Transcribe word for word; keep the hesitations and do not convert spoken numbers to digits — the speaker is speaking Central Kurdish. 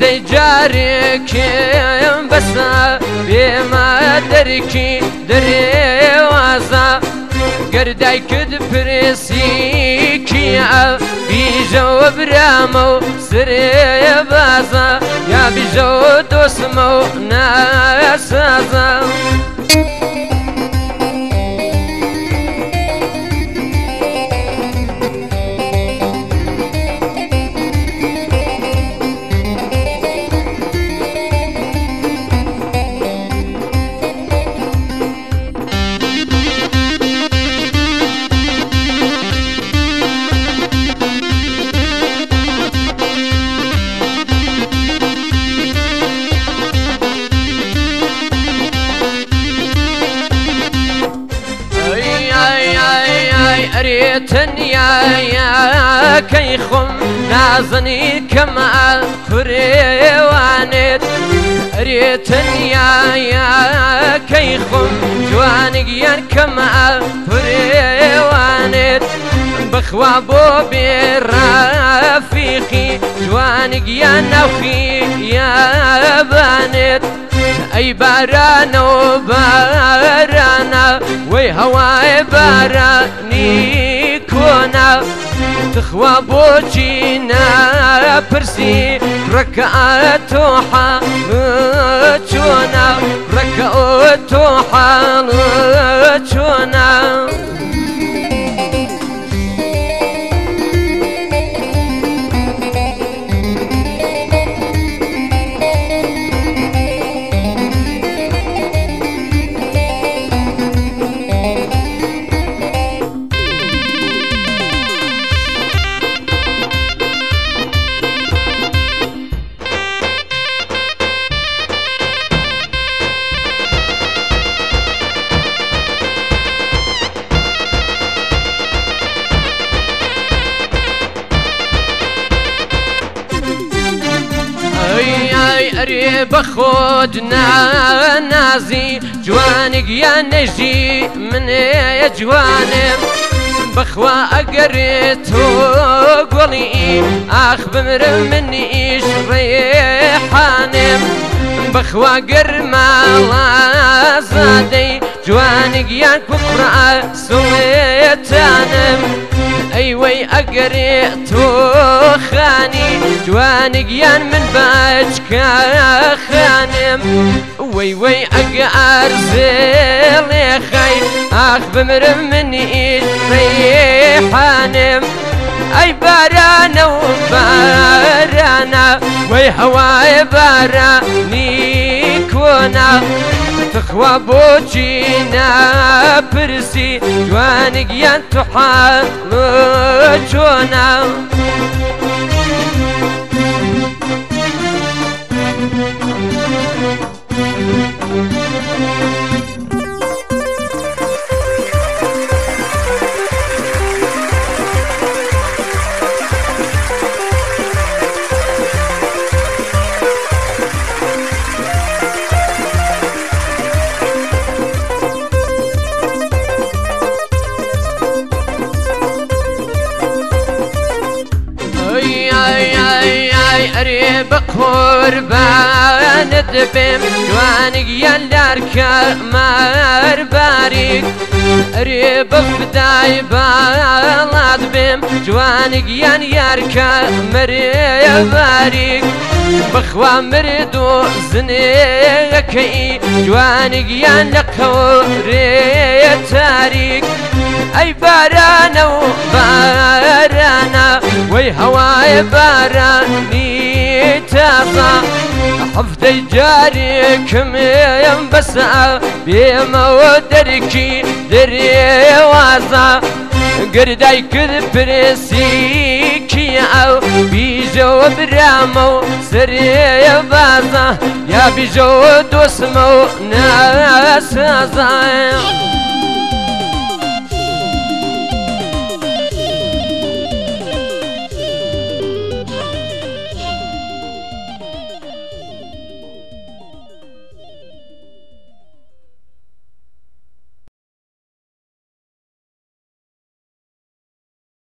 حفتەی جارێکم بەسە بێمە دەرکی دەرێوازە گەردای کرد پرسی کیە بیژەوە برامە و سرێ بازە یا بیژەوە دۆستمە و ناسازە تەنیایە کەی خۆم نازنی کەمە فڕێوانێت ئەرێ تەنیایە کەی خۆم جوانگیان کەمە فڕێوانێت بخوا بۆ بێڕافیقی جوانگیان ناوخی یابانێت ئەی بارانەوە بارانە وەی هەوای بارانی کۆنا تخوا بۆچی ناپرسی ڕەکە تۆ حاڵ چۆنە ڕەکە تۆ حاڵ چۆنە ئەرێ بەخۆت نانازی جوانگیان نەژی منێ جوانم بەخوا ئەگەرێ تۆ گۆڵی ئاخ بمرم منیش ڕێحانم بەخوا گەرماڵازادەی جوانگیان کوپڕە سوێتانم ئەی وەی ئەگەرێ تۆ خانی جوانگیان من بەچکە خانم وەی وەی ئەگە ئارزێڵێ خەی ئاخ بمرم منیش ڕێحانم ئەی بارانە و بارانە وەی هەوای بارانی کۆنا تخوا بۆچی ناپرسی جوانگیان تو حاڵ چۆنە ئەرێ بە قوربانت بێم جوانگیان لارکە مار باریک ئەرێ بە فدای باڵات بێم جوانگیان یارکە مەرێ باریک بەخوا مرد و زنێەکەی جوانگیان لە قەورێ تاریک ئەی بارانە و بارانە وەی هەوای بارانی تازە حفتەی جارێکم بەسە بێمەوە دەرکی دەرێوازە گەردای کرد پرسی کیە بیژەوە برامە و سرێ بازە یا بیژەوە دۆستمە و ناسازە